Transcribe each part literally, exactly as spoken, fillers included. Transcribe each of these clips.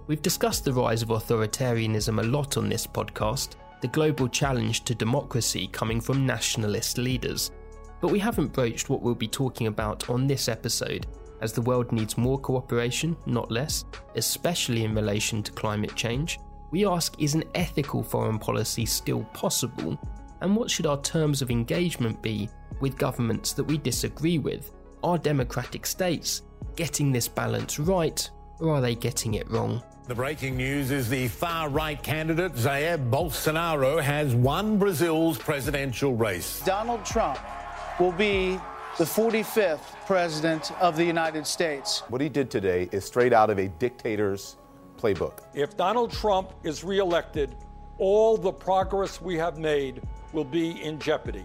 We've discussed the rise of authoritarianism a lot on this podcast, the global challenge to democracy coming from nationalist leaders. But we haven't broached what we'll be talking about on this episode, as the world needs more cooperation, not less, especially in relation to climate change. We ask, is an ethical foreign policy still possible? And what should our terms of engagement be with governments that we disagree with? Are democratic states getting this balance right, or are they getting it wrong? The breaking news is the far-right candidate Jair Bolsonaro has won Brazil's presidential race. Donald Trump will be the forty-fifth president of the United States. What he did today is straight out of a dictator's playbook. If Donald Trump is reelected, all the progress we have made will be in jeopardy.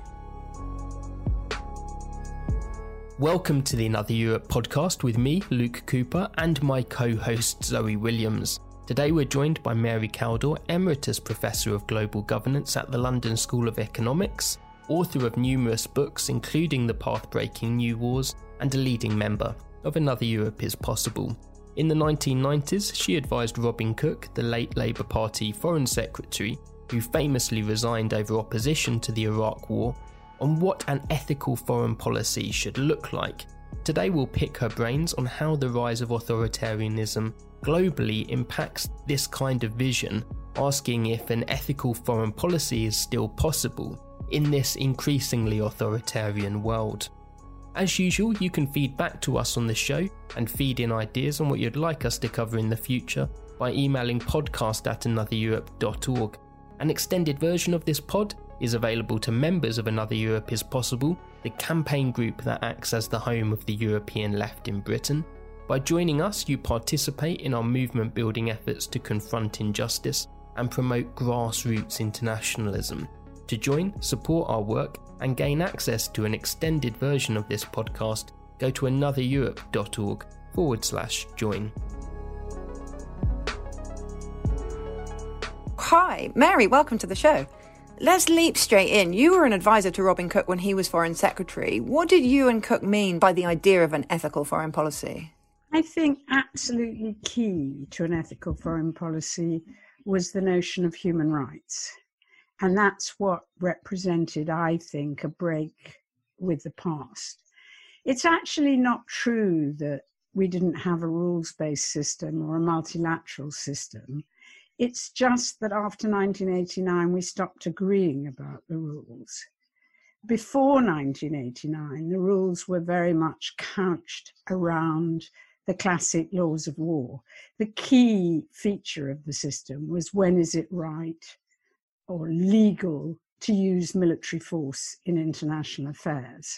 Welcome to the Another Europe podcast with me, Luke Cooper, and my co-host Zoe Williams. Today we're joined by Mary Kaldor, Emeritus Professor of Global Governance at the London School of Economics, author of numerous books including The Path-Breaking New Wars, and a leading member of Another Europe is Possible. In the nineteen nineties, she advised Robin Cook, the late Labour Party Foreign Secretary, who famously resigned over opposition to the Iraq War, on what an ethical foreign policy should look like. Today we'll pick her brains on how the rise of authoritarianism globally impacts this kind of vision, asking if an ethical foreign policy is still possible in this increasingly authoritarian world. As usual, you can feed back to us on the show and feed in ideas on what you'd like us to cover in the future by emailing podcast at another europe dot org. An extended version of this pod is available to members of Another Europe is Possible, the campaign group that acts as the home of the European left in Britain. By joining us, you participate in our movement building efforts to confront injustice and promote grassroots internationalism. To join, support our work, and gain access to an extended version of this podcast, go to another europe dot org forward slash join. Hi, Mary, welcome to the show. Let's leap straight in. You were an advisor to Robin Cook when he was Foreign Secretary. What did you and Cook mean by the idea of an ethical foreign policy? I think absolutely key to an ethical foreign policy was the notion of human rights. And that's what represented, I think, a break with the past. It's actually not true that we didn't have a rules-based system or a multilateral system. It's just that after nineteen eighty-nine, we stopped agreeing about the rules. Before nineteen eighty-nine, the rules were very much couched around the classic laws of war. The key feature of the system was when is it right or legal to use military force in international affairs.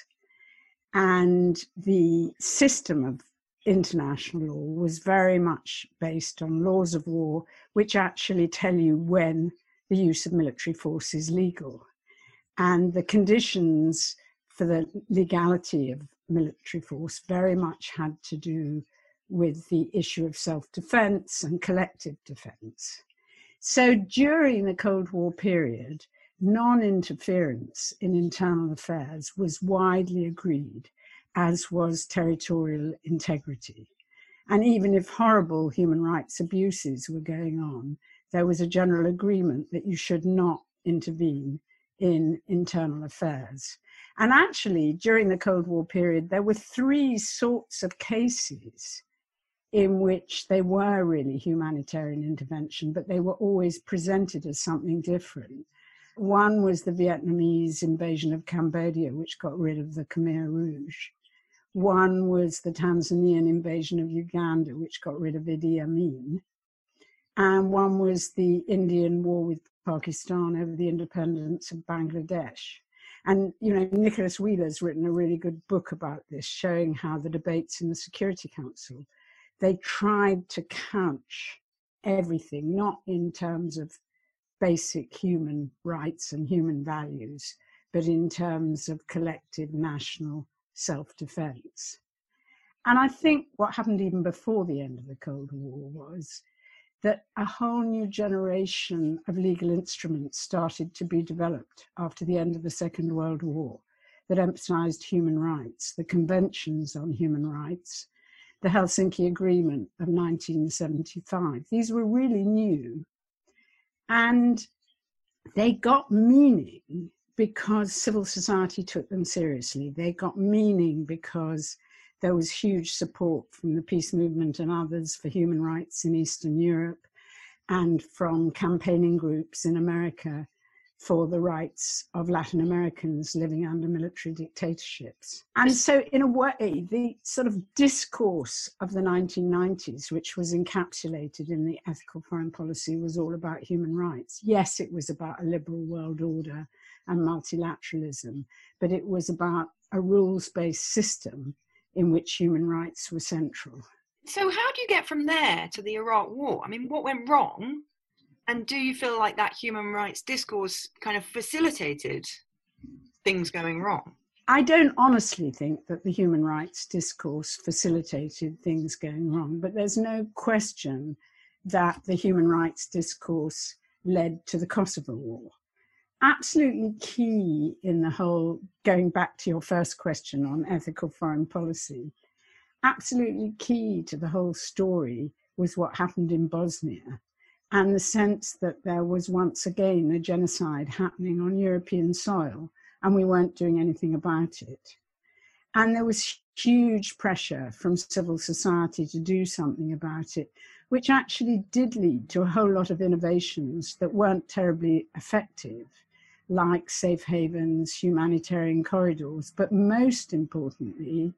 And the system of international law was very much based on laws of war, which actually tell you when the use of military force is legal. And the conditions for the legality of military force very much had to do with the issue of self-defense and collective defense. So during the Cold War period, non-interference in internal affairs was widely agreed, as was territorial integrity. And even if horrible human rights abuses were going on, there was a general agreement that you should not intervene in internal affairs. And actually, during the Cold War period, there were three sorts of cases in which they were really humanitarian intervention, but they were always presented as something different. One was the Vietnamese invasion of Cambodia, which got rid of the Khmer Rouge. One was the Tanzanian invasion of Uganda, which got rid of Idi Amin. And one was the Indian war with Pakistan over the independence of Bangladesh. And, you know, Nicholas Wheeler's written a really good book about this, showing how the debates in the Security Council, they tried to couch everything, not in terms of basic human rights and human values, but in terms of collective national self-defense. And I think what happened even before the end of the Cold War was that a whole new generation of legal instruments started to be developed after the end of the Second World War that emphasized human rights, the conventions on human rights, the Helsinki Agreement of nineteen seventy-five. These were really new. And they got meaning because civil society took them seriously. They got meaning because there was huge support from the peace movement and others for human rights in Eastern Europe, and from campaigning groups in America for the rights of Latin Americans living under military dictatorships. And so in a way, the sort of discourse of the nineteen nineties, which was encapsulated in the ethical foreign policy, was all about human rights. Yes, it was about a liberal world order and multilateralism, but it was about a rules-based system in which human rights were central. So how do you get from there to the Iraq War? I mean, what went wrong? And do you feel like that human rights discourse kind of facilitated things going wrong? I don't honestly think that the human rights discourse facilitated things going wrong, but there's no question that the human rights discourse led to the Kosovo War. Absolutely key in the whole, going back to your first question on ethical foreign policy, absolutely key to the whole story was what happened in Bosnia, and the sense that there was once again a genocide happening on European soil, and we weren't doing anything about it. And there was huge pressure from civil society to do something about it, which actually did lead to a whole lot of innovations that weren't terribly effective, like safe havens, humanitarian corridors, but most importantly,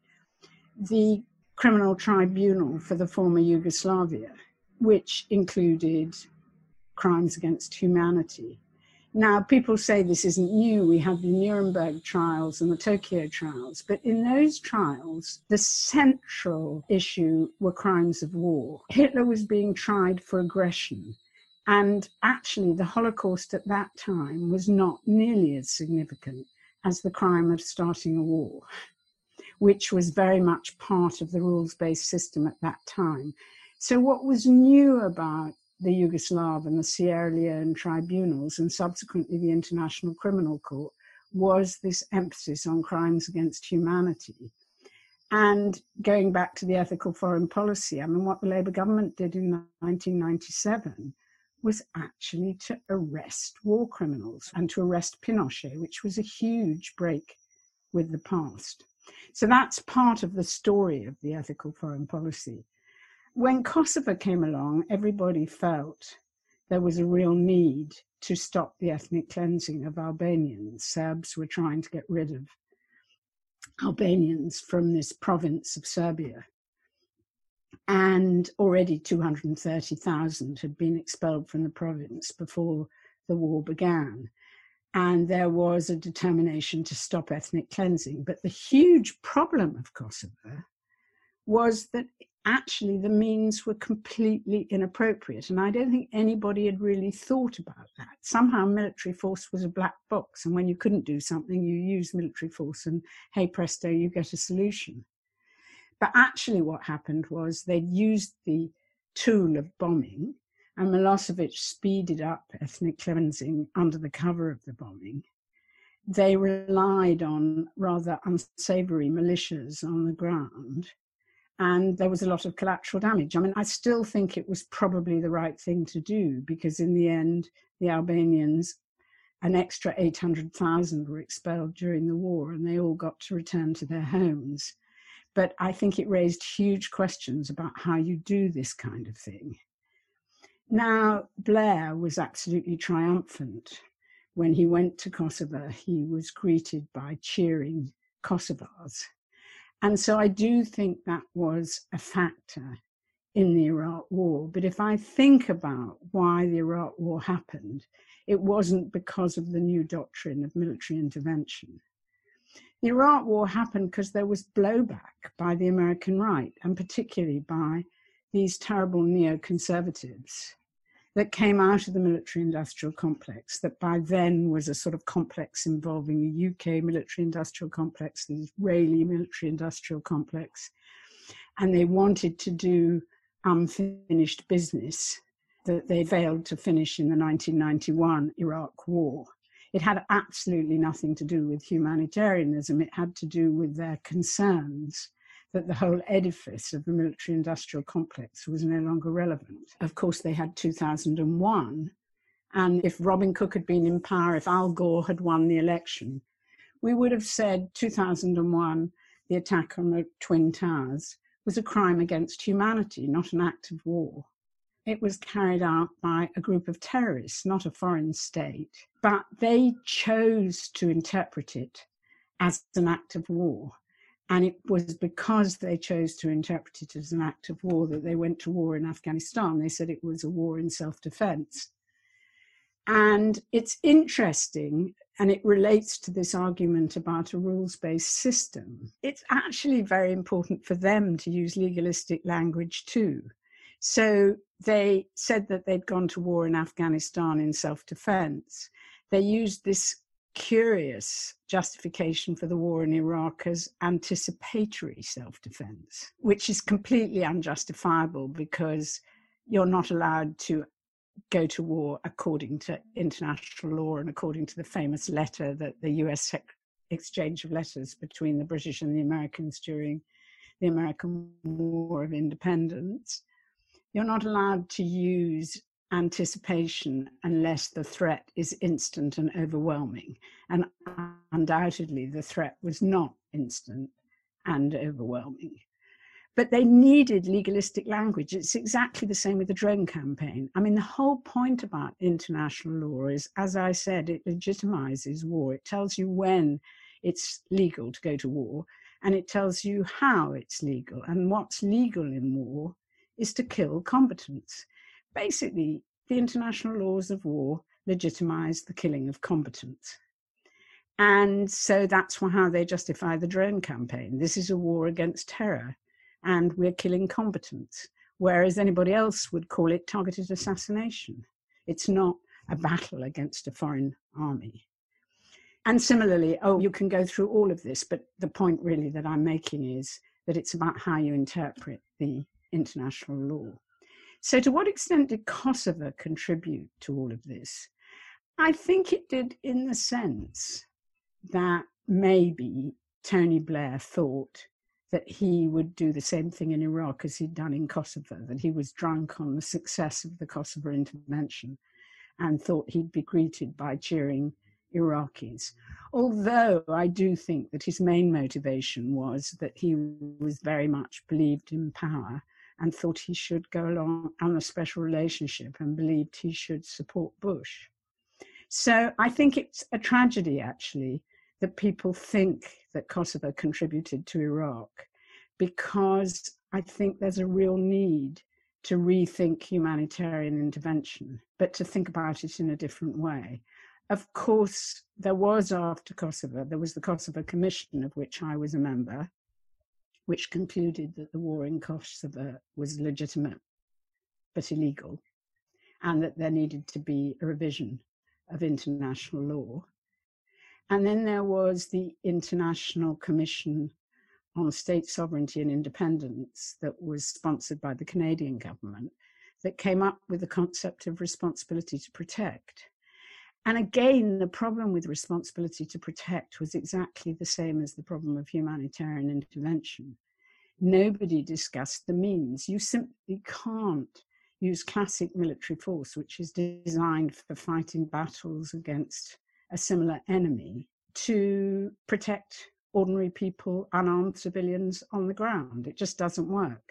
the criminal tribunal for the former Yugoslavia, which included crimes against humanity. Now, people say this isn't new. We had the Nuremberg trials and the Tokyo trials, but in those trials, the central issue were crimes of war. Hitler was being tried for aggression, and actually the Holocaust at that time was not nearly as significant as the crime of starting a war, which was very much part of the rules-based system at that time. So what was new about the Yugoslav and the Sierra Leone tribunals and subsequently the International Criminal Court was this emphasis on crimes against humanity. And going back to the ethical foreign policy, I mean, what the Labour government did in nineteen ninety-seven was actually to arrest war criminals and to arrest Pinochet, which was a huge break with the past. So that's part of the story of the ethical foreign policy. When Kosovo came along, everybody felt there was a real need to stop the ethnic cleansing of Albanians. Serbs were trying to get rid of Albanians from this province of Serbia. And already two hundred thirty thousand had been expelled from the province before the war began. And there was a determination to stop ethnic cleansing. But the huge problem of Kosovo was that actually the means were completely inappropriate. And I don't think anybody had really thought about that. Somehow military force was a black box. And when you couldn't do something, you used military force and hey presto, you get a solution. But actually what happened was they'd used the tool of bombing, and Milosevic speeded up ethnic cleansing under the cover of the bombing. They relied on rather unsavory militias on the ground, and there was a lot of collateral damage. I mean, I still think it was probably the right thing to do, because in the end, the Albanians, an extra eight hundred thousand were expelled during the war, and they all got to return to their homes. But I think it raised huge questions about how you do this kind of thing. Now, Blair was absolutely triumphant. When he went to Kosovo, he was greeted by cheering Kosovars. And so I do think that was a factor in the Iraq War. But if I think about why the Iraq War happened, it wasn't because of the new doctrine of military intervention. The Iraq War happened because there was blowback by the American right, and particularly by these terrible neoconservatives that came out of the military-industrial complex, that by then was a sort of complex involving the U K military-industrial complex, the Israeli military-industrial complex, and they wanted to do unfinished business that they failed to finish in the nineteen ninety-one Iraq War. It had absolutely nothing to do with humanitarianism. It had to do with their concerns that the whole edifice of the military-industrial complex was no longer relevant. Of course, they had two thousand one, and if Robin Cook had been in power, if Al Gore had won the election, we would have said two thousand one, the attack on the Twin Towers, was a crime against humanity, not an act of war. It was carried out by a group of terrorists, not a foreign state, but they chose to interpret it as an act of war. And it was because they chose to interpret it as an act of war that they went to war in Afghanistan. They said it was a war in self-defense. And it's interesting, and it relates to this argument about a rules-based system. It's actually very important for them to use legalistic language too. So they said that they'd gone to war in Afghanistan in self-defense. They used this curious justification for the war in Iraq as anticipatory self-defense, which is completely unjustifiable because you're not allowed to go to war according to international law and according to the famous letter that the U S exchange of letters between the British and the Americans during the American War of Independence. You're not allowed to use anticipation unless the threat is instant and overwhelming. And undoubtedly, the threat was not instant and overwhelming. But they needed legalistic language. It's exactly the same with the drone campaign. I mean, the whole point about international law is, as I said, it legitimizes war. It tells you when it's legal to go to war, and it tells you how it's legal. And what's legal in war is to kill combatants. Basically, the international laws of war legitimize the killing of combatants. And so that's how they justify the drone campaign. This is a war against terror, and we're killing combatants, whereas anybody else would call it targeted assassination. It's not a battle against a foreign army. And similarly, oh, you can go through all of this, but the point really that I'm making is that it's about how you interpret the international law. So to what extent did Kosovo contribute to all of this? I think it did in the sense that maybe Tony Blair thought that he would do the same thing in Iraq as he'd done in Kosovo, that he was drunk on the success of the Kosovo intervention and thought he'd be greeted by cheering Iraqis. Although I do think that his main motivation was that he was very much believed in power and thought he should go along on a special relationship and believed he should support Bush. So I think it's a tragedy, actually, that people think that Kosovo contributed to Iraq, because I think there's a real need to rethink humanitarian intervention, but to think about it in a different way. Of course, there was, after Kosovo, there was the Kosovo Commission, of which I was a member, which concluded that the war in Kosovo was legitimate but illegal, and that there needed to be a revision of international law. And then there was the International Commission on State Sovereignty and Independence that was sponsored by the Canadian government, that came up with the concept of responsibility to protect. And again, the problem with responsibility to protect was exactly the same as the problem of humanitarian intervention. Nobody discussed the means. You simply can't use classic military force, which is designed for fighting battles against a similar enemy, to protect ordinary people, unarmed civilians on the ground. It just doesn't work.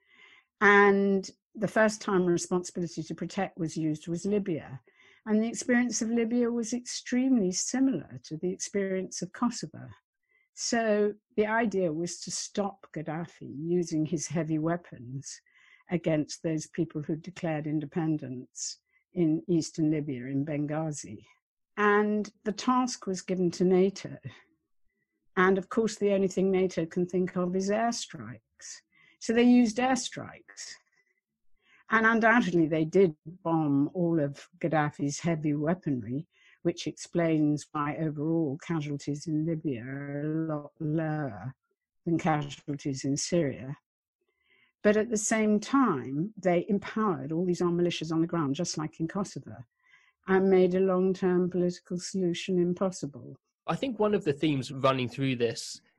And the first time responsibility to protect was used was Libya. And the experience of Libya was extremely similar to the experience of Kosovo. So the idea was to stop Gaddafi using his heavy weapons against those people who declared independence in eastern Libya, in Benghazi. And the task was given to NATO. And of course, the only thing NATO can think of is airstrikes. So they used airstrikes. And undoubtedly, they did bomb all of Gaddafi's heavy weaponry, which explains why overall casualties in Libya are a lot lower than casualties in Syria. But at the same time, they empowered all these armed militias on the ground, just like in Kosovo, and made a long-term political solution impossible. I think one of the themes running through this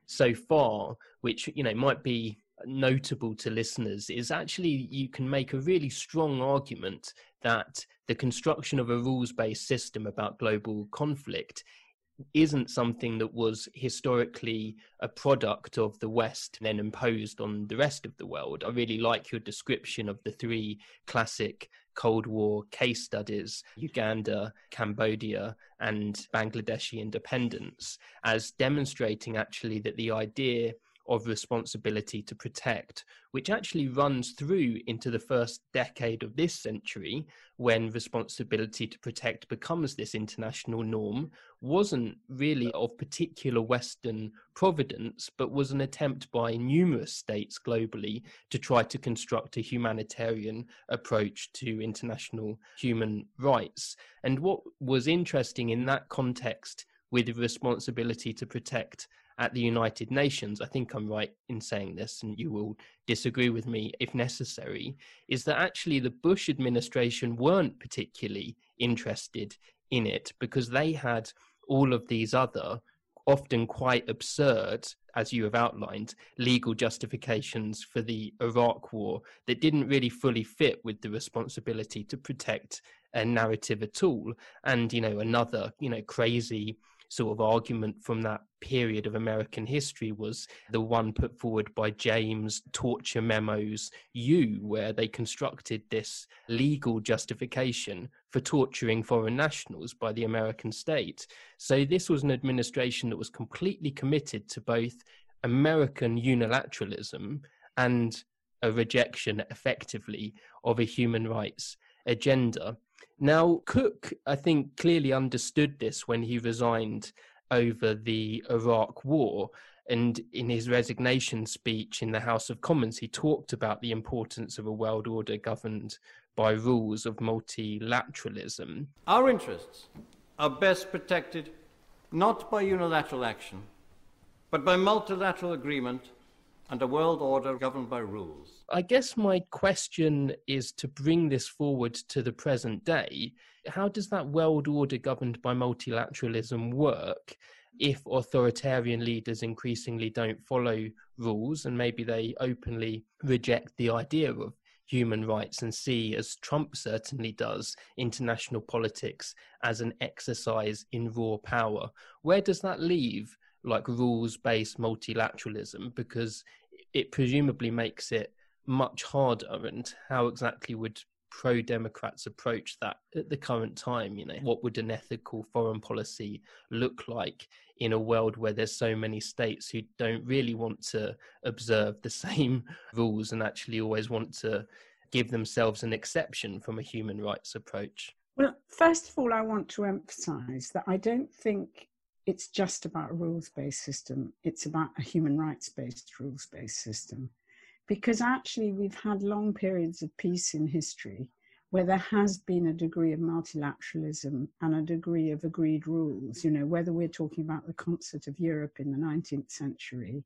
so far, which, you know, might be notable to listeners, is actually you can make a really strong argument that the construction of a rules-based system about global conflict isn't something that was historically a product of the West and then imposed on the rest of the world. I really like your description of the three classic Cold War case studies, Uganda, Cambodia, and Bangladeshi independence, as demonstrating actually that the idea of responsibility to protect, which actually runs through into the first decade of this century, when responsibility to protect becomes this international norm, wasn't really of particular Western providence, but was an attempt by numerous states globally to try to construct a humanitarian approach to international human rights. And what was interesting in that context with the responsibility to protect at the United Nations, I think I'm right in saying this, and you will disagree with me if necessary, is that actually the Bush administration weren't particularly interested in it because they had all of these other, often quite absurd, as you have outlined, legal justifications for the Iraq War that didn't really fully fit with the responsibility to protect a narrative at all. And, you know, another, you know, crazy sort of argument from that period of American history was the one put forward by James Torture Memos U, where they constructed this legal justification for torturing foreign nationals by the American state. So this was an administration that was completely committed to both American unilateralism and a rejection, effectively, of a human rights agenda. Now, Cook, I think, clearly understood this when he resigned over the Iraq War. And in his resignation speech in the House of Commons, he talked about the importance of a world order governed by rules of multilateralism. Our interests are best protected not by unilateral action, but by multilateral agreement and a world order governed by rules. I guess my question is to bring this forward to the present day. How does that world order governed by multilateralism work if authoritarian leaders increasingly don't follow rules and maybe they openly reject the idea of human rights and see, as Trump certainly does, international politics as an exercise in raw power? Where does that leave like rules-based multilateralism? Because it presumably makes it much harder. And how exactly would pro-democrats approach that at the current time? You know, what would an ethical foreign policy look like in a world where there's so many states who don't really want to observe the same rules and actually always want to give themselves an exception from a human rights approach? Well, first of all, I want to emphasize that I don't think it's just about a rules-based system. It's about a human rights-based, rules-based system. Because actually we've had long periods of peace in history where there has been a degree of multilateralism and a degree of agreed rules, you know, whether we're talking about the concert of Europe in the nineteenth century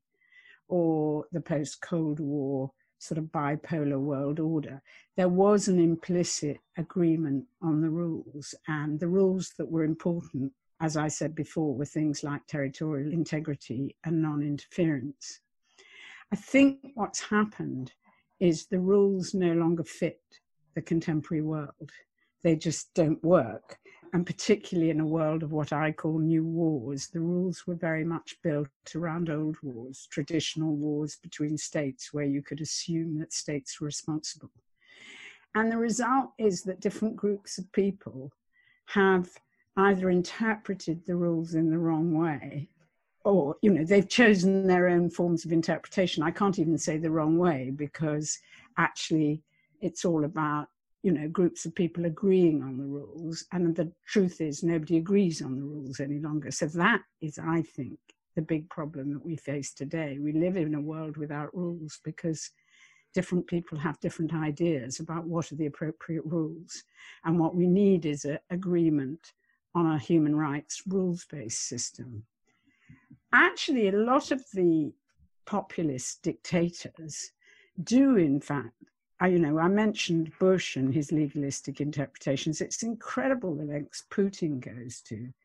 or the post-Cold War sort of bipolar world order. There was an implicit agreement on the rules, and the rules that were important, as I said before, were things like territorial integrity and non-interference. I think what's happened is the rules no longer fit the contemporary world. They just don't work. And particularly in a world of what I call new wars, the rules were very much built around old wars, traditional wars between states where you could assume that states were responsible. And the result is that different groups of people have either interpreted the rules in the wrong way, or, you know, they've chosen their own forms of interpretation. I can't even say the wrong way, because actually it's all about, you know, groups of people agreeing on the rules. And the truth is nobody agrees on the rules any longer. So that is, I think, the big problem that we face today. We live in a world without rules because different people have different ideas about what are the appropriate rules. And what we need is an agreement on a human rights rules-based system. Actually, a lot of the populist dictators do, in fact, I, you know, I mentioned Bush and his legalistic interpretations. It's incredible the lengths Putin goes to.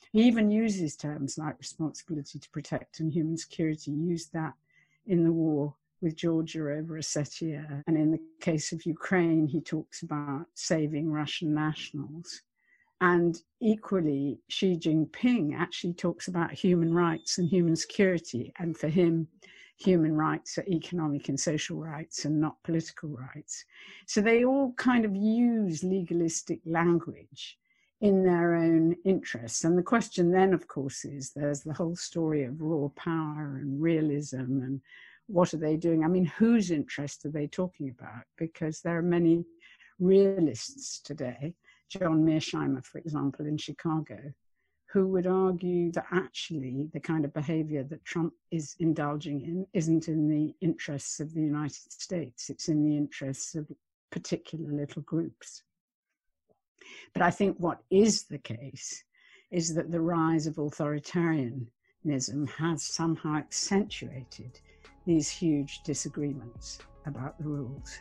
He even uses terms like responsibility to protect and human security. He used that in the war with Georgia over Ossetia. And in the case of Ukraine, he talks about saving Russian nationals. And equally, Xi Jinping actually talks about human rights and human security. And for him, human rights are economic and social rights and not political rights. So they all kind of use legalistic language in their own interests. And the question then, of course, is there's the whole story of raw power and realism and what are they doing? I mean, whose interest are they talking about? Because there are many realists today, John Mearsheimer, for example, in Chicago, who would argue that actually the kind of behavior that Trump is indulging in isn't in the interests of the United States, it's in the interests of particular little groups. But I think what is the case is that the rise of authoritarianism has somehow accentuated these huge disagreements about the rules.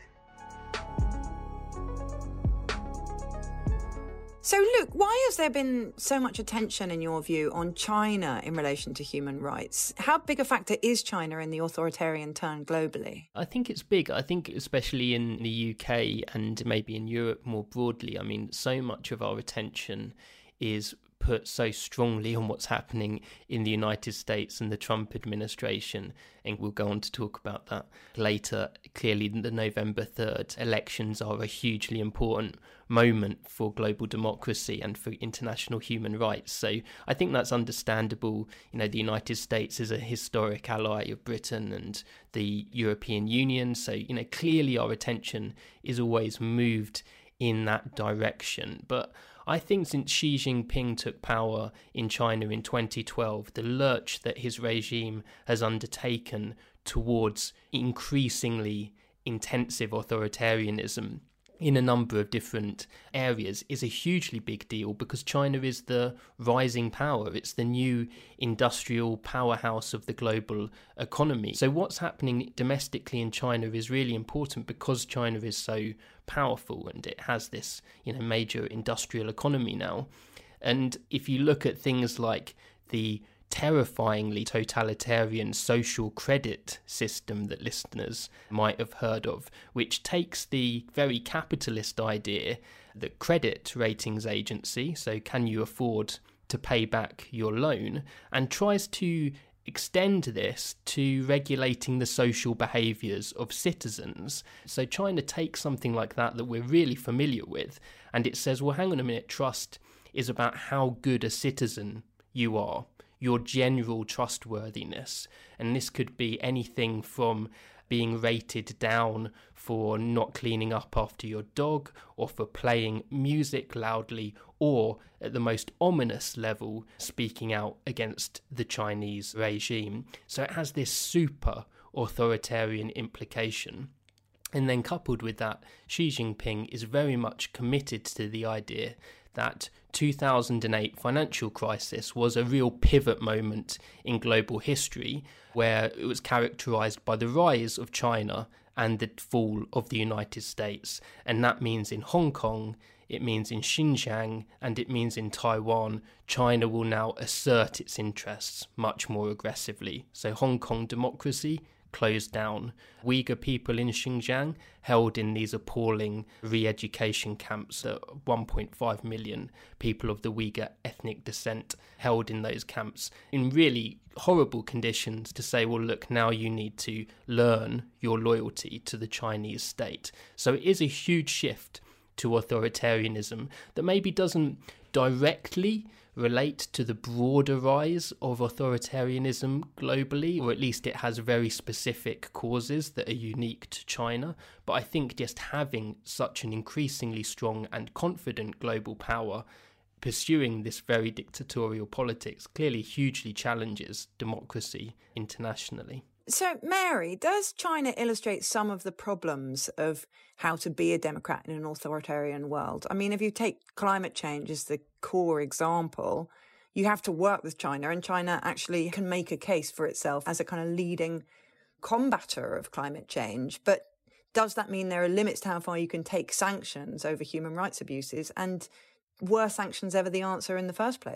So, Luke, why has there been so much attention, in your view, on China in relation to human rights? How big a factor is China in the authoritarian turn globally? I think it's big. I think especially in the U K and maybe in Europe more broadly. I mean, so much of our attention is put so strongly on what's happening in the United States and the Trump administration, and we'll go on to talk about that later. Clearly, the November third elections are a hugely important moment for global democracy and for international human rights. So I think that's understandable. You know, the United States is a historic ally of Britain and the European Union. So, you know, clearly our attention is always moved in that direction. But I think since Xi Jinping took power in China in twenty twelve, the lurch that his regime has undertaken towards increasingly intensive authoritarianism in a number of different areas is a hugely big deal, because China is the rising power. It's the new industrial powerhouse of the global economy. So what's happening domestically in China is really important because China is so powerful and it has this, you know, major industrial economy now. And if you look at things like the terrifyingly totalitarian social credit system that listeners might have heard of, which takes the very capitalist idea, the credit ratings agency, so can you afford to pay back your loan, and tries to extend this to regulating the social behaviours of citizens. So China takes something like that that we're really familiar with, and it says, well, hang on a minute, trust is about how good a citizen you are, your general trustworthiness. And this could be anything from being rated down for not cleaning up after your dog, or for playing music loudly, or at the most ominous level, speaking out against the Chinese regime. So it has this super authoritarian implication. And then coupled with that, Xi Jinping is very much committed to the idea that two thousand eight financial crisis was a real pivot moment in global history, where it was characterized by the rise of China and the fall of the United States. And that means in Hong Kong, it means in Xinjiang, and it means in Taiwan, China will now assert its interests much more aggressively. So Hong Kong democracy closed down. Uyghur people in Xinjiang held in these appalling re-education camps. That one point five million people of the Uyghur ethnic descent held in those camps in really horrible conditions, to say, well, look, now you need to learn your loyalty to the Chinese state. So it is a huge shift to authoritarianism that maybe doesn't directly relate to the broader rise of authoritarianism globally, or at least it has very specific causes that are unique to China. But I think just having such an increasingly strong and confident global power pursuing this very dictatorial politics clearly hugely challenges democracy internationally. So, Mary, does China illustrate some of the problems of how to be a democrat in an authoritarian world? I mean, if you take climate change as the core example, you have to work with China, and China actually can make a case for itself as a kind of leading combator of climate change. But does that mean there are limits to how far you can take sanctions over human rights abuses? And were sanctions ever the answer in the first place?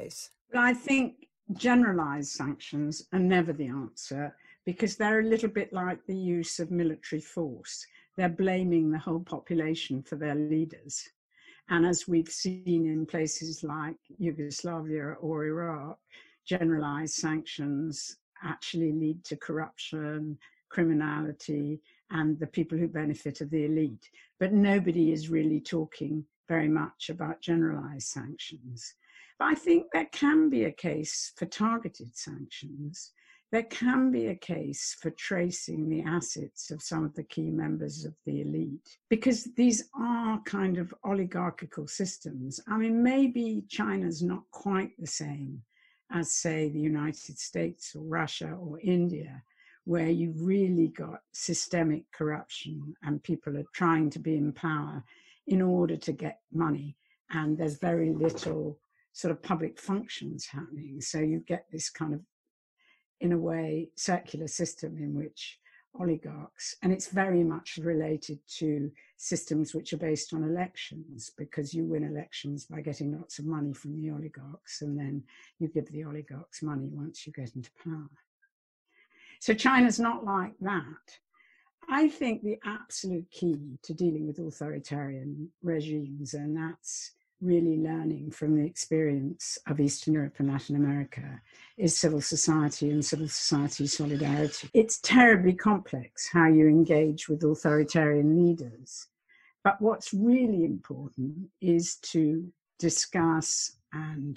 Well, I think generalized sanctions are never the answer, because they're a little bit like the use of military force. They're blaming the whole population for their leaders. And as we've seen in places like Yugoslavia or Iraq, generalized sanctions actually lead to corruption, criminality, and the people who benefit are the elite. But nobody is really talking very much about generalized sanctions. But I think there can be a case for targeted sanctions. There can be a case for tracing the assets of some of the key members of the elite, because these are kind of oligarchical systems. I mean, maybe China's not quite the same as, say, the United States or Russia or India, where you've really got systemic corruption and people are trying to be in power in order to get money, and there's very little sort of public functions happening. So you get this kind of, in a way, circular system in which oligarchs, and it's very much related to systems which are based on elections, because you win elections by getting lots of money from the oligarchs, and then you give the oligarchs money once you get into power. So China's not like that. I think the absolute key to dealing with authoritarian regimes, and that's really learning from the experience of Eastern Europe and Latin America, is civil society and civil society solidarity. It's terribly complex how you engage with authoritarian leaders. But what's really important is to discuss and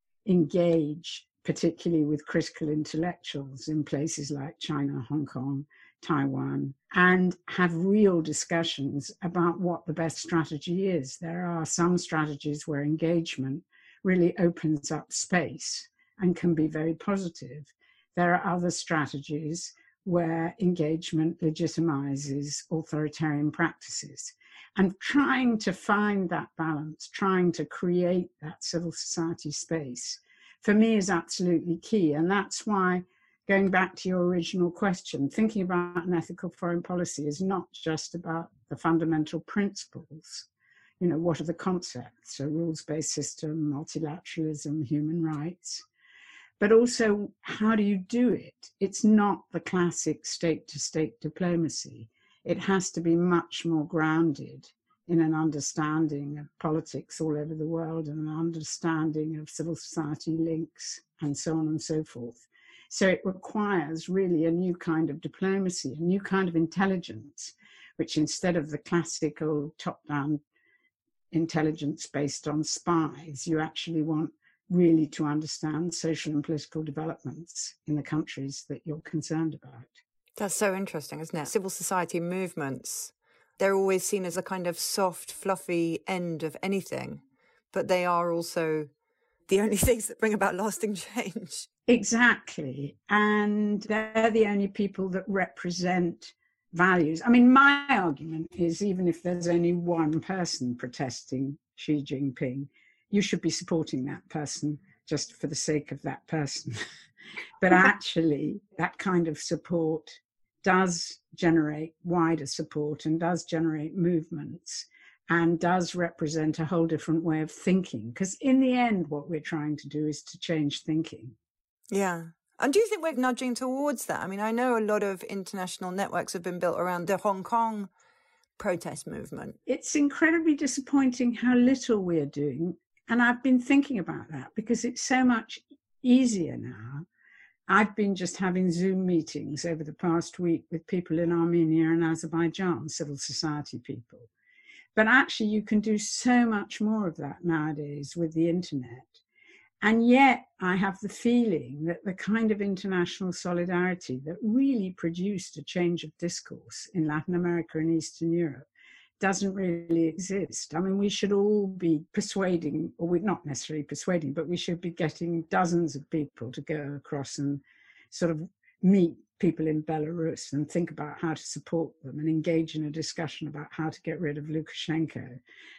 engage, particularly with critical intellectuals in places like China, Hong Kong, Taiwan, and have real discussions about what the best strategy is. There are some strategies where engagement really opens up space and can be very positive. There are other strategies where engagement legitimizes authoritarian practices. And trying to find that balance, trying to create that civil society space, for me is absolutely key. And that's why, going back to your original question, thinking about an ethical foreign policy is not just about the fundamental principles. You know, what are the concepts? A rules-based system, multilateralism, human rights. But also, how do you do it? It's not the classic state-to-state diplomacy. It has to be much more grounded in an understanding of politics all over the world and an understanding of civil society links and so on and so forth. So it requires really a new kind of diplomacy, a new kind of intelligence, which instead of the classical top-down intelligence based on spies, you actually want really to understand social and political developments in the countries that you're concerned about. That's so interesting, isn't it? Civil society movements, they're always seen as a kind of soft, fluffy end of anything, but they are also the only things that bring about lasting change. Exactly. And they're the only people that represent values. I mean, my argument is, even if there's only one person protesting Xi Jinping, you should be supporting that person just for the sake of that person. But actually, that kind of support does generate wider support and does generate movements and does represent a whole different way of thinking. Because in the end, what we're trying to do is to change thinking. Yeah. And do you think we're nudging towards that? I mean, I know a lot of international networks have been built around the Hong Kong protest movement. It's incredibly disappointing how little we're doing. And I've been thinking about that because it's so much easier now. I've been just having Zoom meetings over the past week with people in Armenia and Azerbaijan, civil society people. But actually, you can do so much more of that nowadays with the internet. And yet, I have the feeling that the kind of international solidarity that really produced a change of discourse in Latin America and Eastern Europe doesn't really exist. I mean, we should all be persuading, or we're not necessarily persuading, but we should be getting dozens of people to go across and sort of meet people in Belarus and think about how to support them and engage in a discussion about how to get rid of Lukashenko,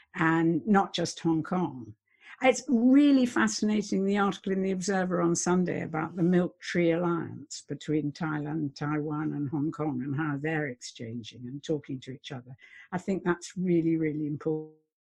and not just Hong Kong. It's really fascinating, the article in The Observer on Sunday about the Milk Tree Alliance between Thailand, Taiwan and Hong Kong, and how they're exchanging and talking to each other. I think that's really, really important.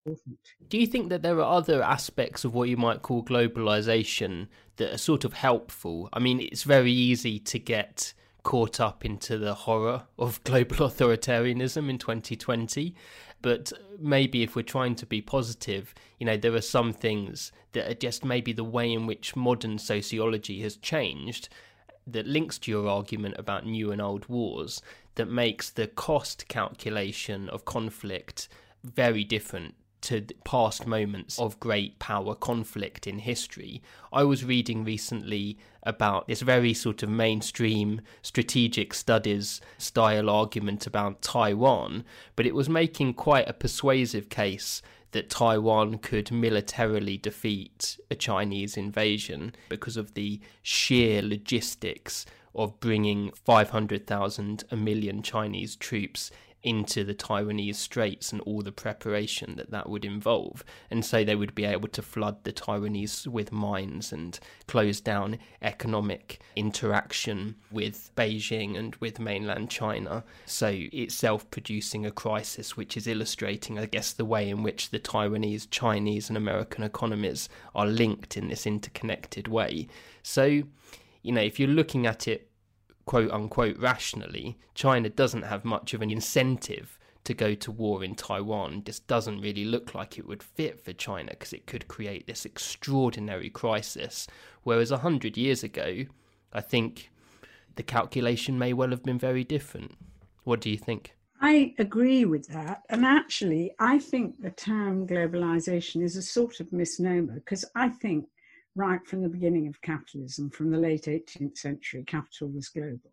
Do you think that there are other aspects of what you might call globalization that are sort of helpful? I mean, it's very easy to get caught up into the horror of global authoritarianism in twenty twenty. But maybe if we're trying to be positive, you know, there are some things that are just maybe the way in which modern sociology has changed that links to your argument about new and old wars, that makes the cost calculation of conflict very different to past moments of great power conflict in history. I was reading recently about this very sort of mainstream strategic studies style argument about Taiwan, but it was making quite a persuasive case that Taiwan could militarily defeat a Chinese invasion because of the sheer logistics of bringing five hundred thousand, a million Chinese troops into the Taiwanese Straits and all the preparation that that would involve. And so they would be able to flood the Taiwanese with mines and close down economic interaction with Beijing and with mainland China. So itself producing a crisis which is illustrating, I guess, the way in which the Taiwanese, Chinese and American economies are linked in this interconnected way. So, you know, if you're looking at it quote unquote rationally, China doesn't have much of an incentive to go to war in Taiwan. Just doesn't really look like it would fit for China because it could create this extraordinary crisis. Whereas a hundred years ago, I think the calculation may well have been very different. What do you think? I agree with that. And actually, I think the term globalization is a sort of misnomer, because I think right from the beginning of capitalism, from the late eighteenth century, capital was global.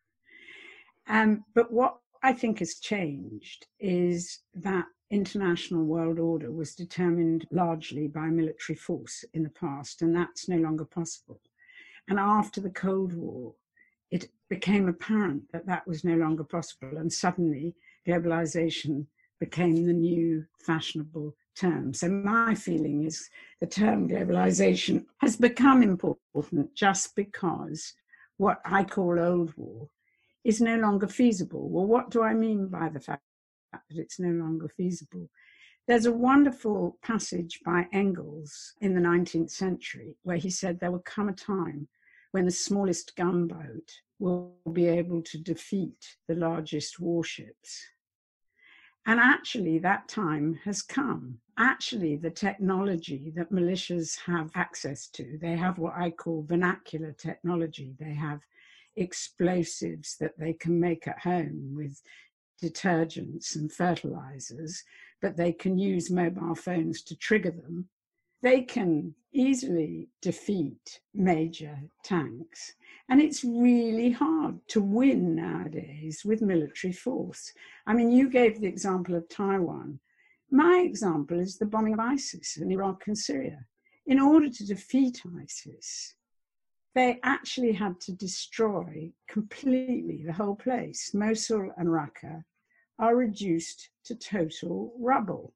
Um, but what I think has changed is that international world order was determined largely by military force in the past, and that's no longer possible. And after the Cold War, it became apparent that that was no longer possible, and suddenly globalization became the new fashionable term. So my feeling is the term globalization has become important just because what I call old war is no longer feasible. Well, what do I mean by the fact that it's no longer feasible? There's a wonderful passage by Engels in the nineteenth century where he said there will come a time when the smallest gunboat will be able to defeat the largest warships. And actually, that time has come. Actually, the technology that militias have access to, they have what I call vernacular technology. They have explosives that they can make at home with detergents and fertilizers, but they can use mobile phones to trigger them. They can easily defeat major tanks. And it's really hard to win nowadays with military force. I mean, you gave the example of Taiwan. My example is the bombing of ISIS in Iraq and Syria. In order to defeat ISIS, they actually had to destroy completely the whole place. Mosul and Raqqa are reduced to total rubble.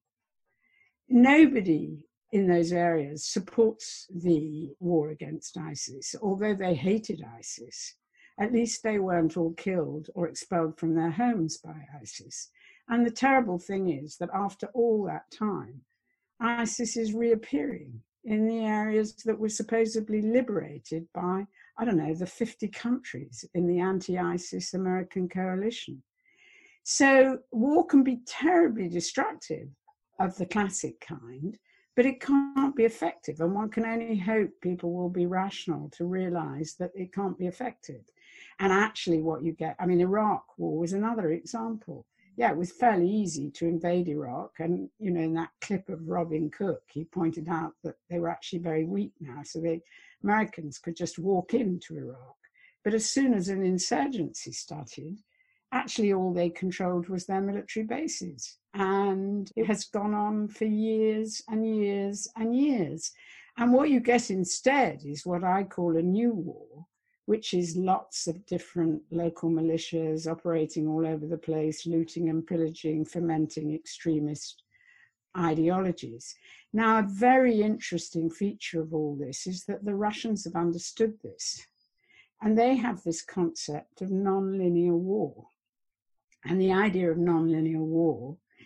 Nobody in those areas supports the war against ISIS. Although they hated ISIS, at least they weren't all killed or expelled from their homes by ISIS. And the terrible thing is that after all that time, ISIS is reappearing in the areas that were supposedly liberated by, I don't know, the fifty countries in the anti-ISIS American coalition. So war can be terribly destructive of the classic kind, but it can't be effective. And one can only hope people will be rational to realize that it can't be effective. And actually what you get, I mean, Iraq war was another example. Yeah, it was fairly easy to invade Iraq. And, you know, in that clip of Robin Cook, he pointed out that they were actually very weak now. So the Americans could just walk into Iraq. But as soon as an insurgency started, actually all they controlled was their military bases. And it has gone on for years and years and years. And what you get instead is what I call a new war, which is lots of different local militias operating all over the place, looting and pillaging, fomenting extremist ideologies. Now, a very interesting feature of all this is that the Russians have understood this. And they have this concept of non-linear war. And the idea of non-linear war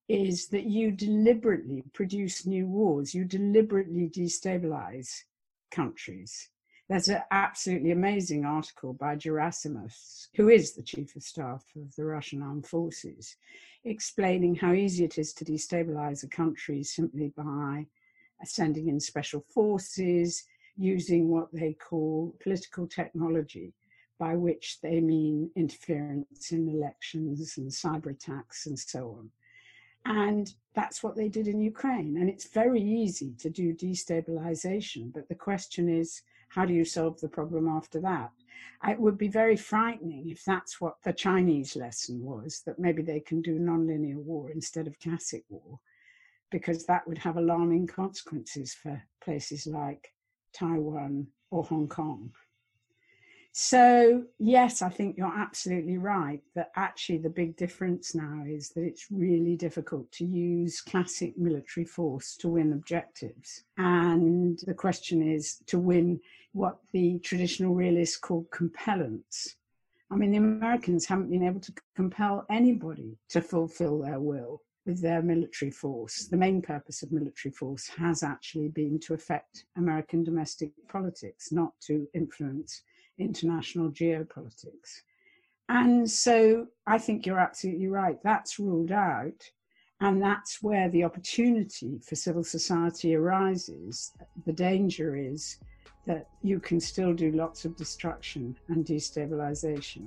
is that you deliberately produce new wars, you deliberately destabilize countries. There's an absolutely amazing article by Gerasimov, who is the chief of staff of the Russian armed forces, explaining how easy it is to destabilize a country simply by sending in special forces, using what they call political technology, by which they mean interference in elections and cyber attacks and so on. And that's what they did in Ukraine. And it's very easy to do destabilization, but the question is, how do you solve the problem after that? It would be very frightening if that's what the Chinese lesson was, that maybe they can do nonlinear war instead of classic war, because that would have alarming consequences for places like Taiwan or Hong Kong. So, yes, I think you're absolutely right that actually the big difference now is that it's really difficult to use classic military force to win objectives. And the question is to win what the traditional realists call compellence. I mean, the Americans haven't been able to compel anybody to fulfill their will with their military force. The main purpose of military force has actually been to affect American domestic politics, not to influence international geopolitics. And so I think you're absolutely right. That's ruled out. And that's where the opportunity for civil society arises. The danger is that you can still do lots of destruction and destabilization.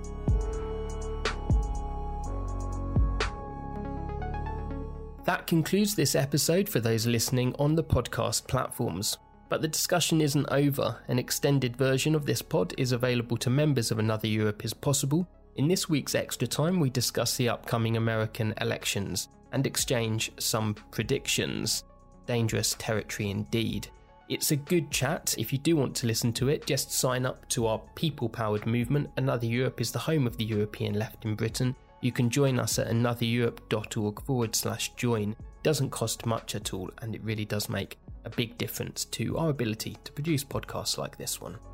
That concludes this episode for those listening on the podcast platforms. But the discussion isn't over. An extended version of this pod is available to members of Another Europe is Possible. In this week's Extra Time, we discuss the upcoming American elections and exchange some predictions. Dangerous territory indeed. It's a good chat. If you do want to listen to it, just sign up to our people-powered movement. Another Europe is the home of the European left in Britain. You can join us at anothereurope.org forward slash join. It doesn't cost much at all, and it really does make a big difference to our ability to produce podcasts like this one.